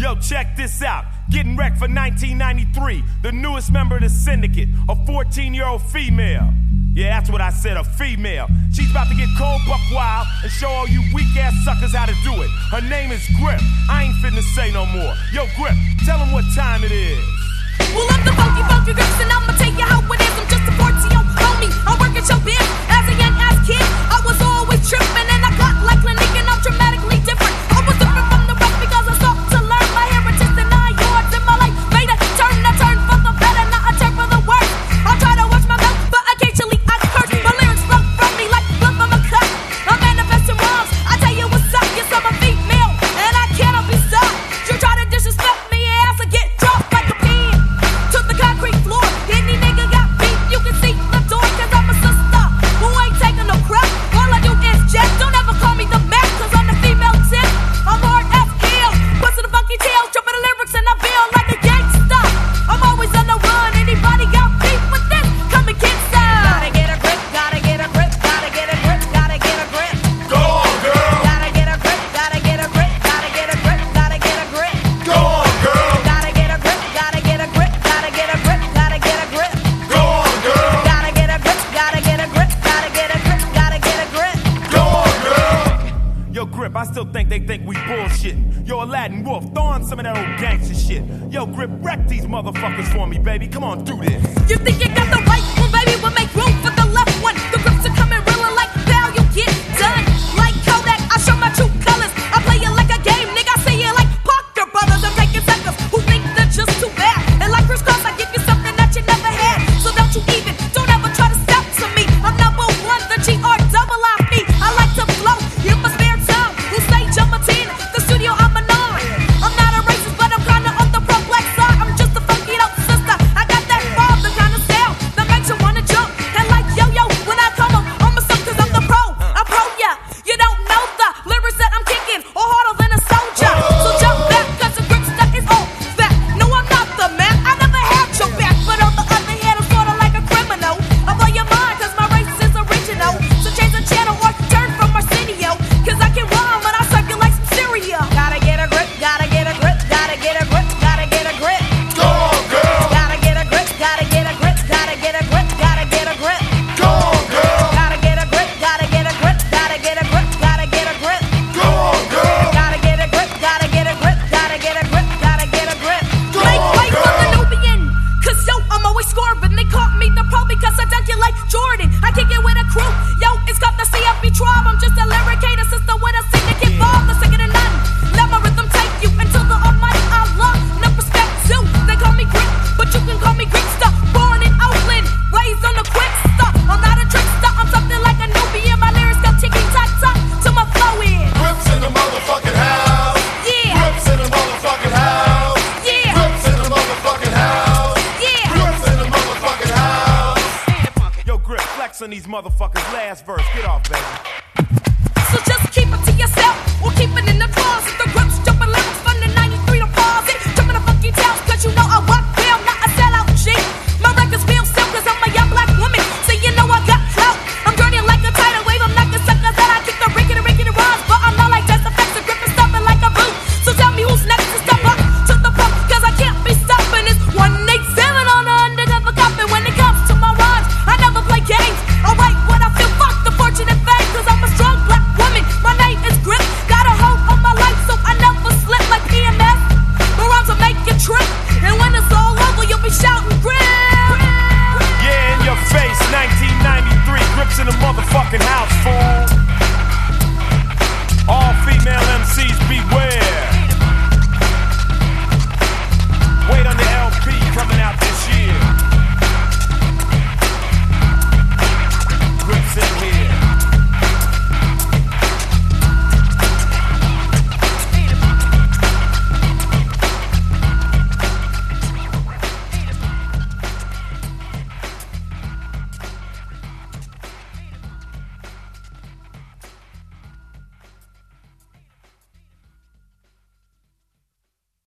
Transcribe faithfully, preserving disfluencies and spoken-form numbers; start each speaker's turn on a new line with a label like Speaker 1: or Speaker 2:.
Speaker 1: Yo, check this out. Getting wrecked for nineteen ninety-three. The newest member of the syndicate, a fourteen-year-old female. Yeah, that's what I said, a female. She's about to get cold buck wild and show all you weak-ass suckers how to do it. Her name is Grip. I ain't finna say no more. Yo, Grip, tell them what time it is.
Speaker 2: Well, I'm the funky, funky Grips, and I'ma tell you how it is. I'm just a fourteen-year-old homie. I work at your biz. As a young-ass kid, I was always tripping, and I got like Clinique, and I'm dramatically different. I was different from the rest because I sought to learn my heritage and nine yards in my life. Made a turn, a turn for the better, not a turn for the worse. I try to watch my mouth, but occasionally I curse. My lyrics flow from me like blood from a cut. I'm manifesting rhymes. I tell you what's up, yes, I'm a female, and I cannot be stopped. You try to disrespect me, ass, I get dropped like a pin to the concrete floor. Any nigga got beef, you can see the door, cause I'm a sister who ain't taking no crap. All I do is jet. Don't ever call me the Mac, cause I'm the female tip. I'm hard as hell, bustin' the funky tail, jumping the lyrics, and I feel like a gangster. I'm always on the run. Anybody got beef with this? Come and get some.
Speaker 3: Gotta get a grip, gotta get a grip, gotta get a grip, gotta get a grip.
Speaker 1: Go on, girl.
Speaker 3: Gotta get a grip, gotta get a grip, gotta get a grip, gotta get a grip.
Speaker 1: Go on, girl.
Speaker 3: Gotta get a grip, gotta get a grip, gotta get a grip, gotta get a grip.
Speaker 1: Go on, girl.
Speaker 3: Gotta get a grip, gotta get a grip, gotta get a grip, gotta get a grip.
Speaker 1: Go on, girl. Yo, Grip, I still think they think we bullshitting. Yo, Aladdin Wolf, throw on some of that old gangster shit. Yo, Grip, wreck these motherfuckers for me, baby. Come on, do this.
Speaker 2: You think you got the right one, baby? We'll make room for the left one. The Grips are coming real like now you get done. Like Kodak, I show my true colors. I play it like a game, nigga. I say it like Parker Brothers. I'm taking suckers who think they're just too bad. And like Chris Cross, I give you something that you never had. So don't you even, don't ever try to step to me. I'm number one, the G R double I P. I like to flow in my spare time. Who say jump a ten? The studio, I'm a nine. I'm not a racist, but I'm kinda on the pro black side. I'm just a funky dope sister. I got that bomb, the kind of sound that makes you wanna jump. And like yo yo, when I come up, I'm a suck cause I'm the pro. I pro ya. You don't know the lyrics that I'm kicking or harder than a soldier. So jump back cause the grip stuck is all back. No, I'm not the man. I never had your back. But on the other hand, I'm sorta like a criminal. I blow your mind cause my race is original. So change the channel or turn from Arsenio. Cause I can rhyme and I serve you like some cereal.
Speaker 3: Gotta get a grip, gotta get a grip, gotta get a grip, gotta get a grip.
Speaker 1: Go on, girl.
Speaker 3: Gotta get a grip, gotta get a grip, gotta get a grip, gotta get a grip.
Speaker 1: Go on, girl.
Speaker 3: Gotta get a grip, gotta get a grip, gotta get a grip, gotta get a grip.
Speaker 1: Go on, girl.
Speaker 3: Gotta get a grip, gotta get a grip, gotta get a grip, gotta get a grip.
Speaker 1: Go
Speaker 2: Make
Speaker 1: on,
Speaker 2: way for the
Speaker 1: girl.
Speaker 2: Nubian. Cause yo, I'm always scoring. They call me the pro because I dunk it like Jordan. I kick it with a crew. Yo, it's got the C F B tribe. I'm just a lyricator sister with a syndicate vibe. The second to none. Let my rhythm take you until the almighty Allah. No respect too. They call me Greek, but you can call me Greekster. Born in Oakland, raised on the quick stuff. I'm not a trickster. I'm something like a Nubian. My lyrics go ticky tock tock to my flow in.
Speaker 1: Grips in the motherfucking house.
Speaker 2: Yeah,
Speaker 1: Grips in the motherfucking house.
Speaker 2: yeah,
Speaker 1: Grips in the motherfucking house.
Speaker 2: yeah.
Speaker 1: Grips in the motherfucking house. Yo, Grip, flex on these motherfuckers. Last verse. Get off, baby.